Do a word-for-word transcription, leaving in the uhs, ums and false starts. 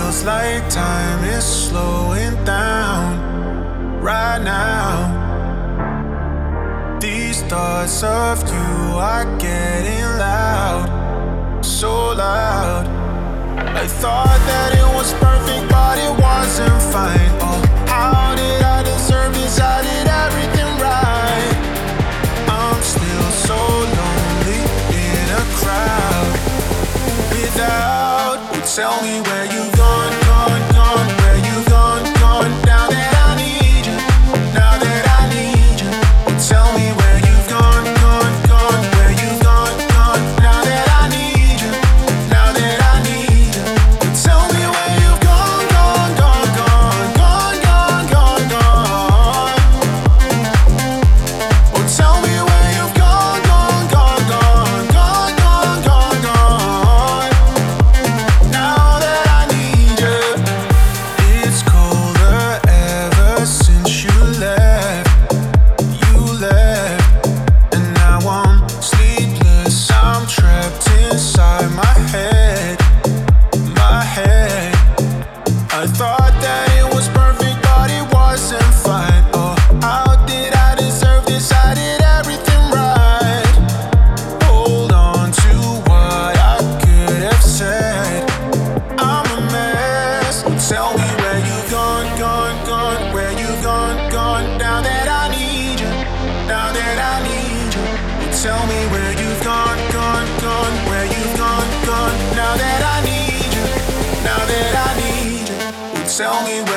feels like time is slowing down right now. These thoughts of you are getting loud, so loud. I thought that it was perfect, but it wasn't fine. Oh, how did I deserve this? I did everything right. I'm still so lonely in a crowd without you. Tell me where you've gone, gone, gone, where you've gone, gone. Now that I need you, now that I need you. Tell me where you've gone, gone, gone, where you've gone, gone. Now that I need you, now that I need you. Tell me where you've gone, gone, gone, gone, gone, gone, gone, gone. Oh, tell me where you've gone, gone, gone, gone, gone, gone, gone, gone. Now that I need you. It's colder ever since you left, you left. And now I'm sleepless, I'm trapped inside my head, my head. I thought that it was perfect, but it wasn't fine. Oh, how did I deserve this? I did everything right. Hold on to what I could have said. I'm a mess. Tell me where you've gone, gone, gone, where you've gone, gone. Now that I need you, now that I need you. Tell me where you've gone, gone, gone, where you've gone, gone. Now that I need you, now that I need you. Tell me where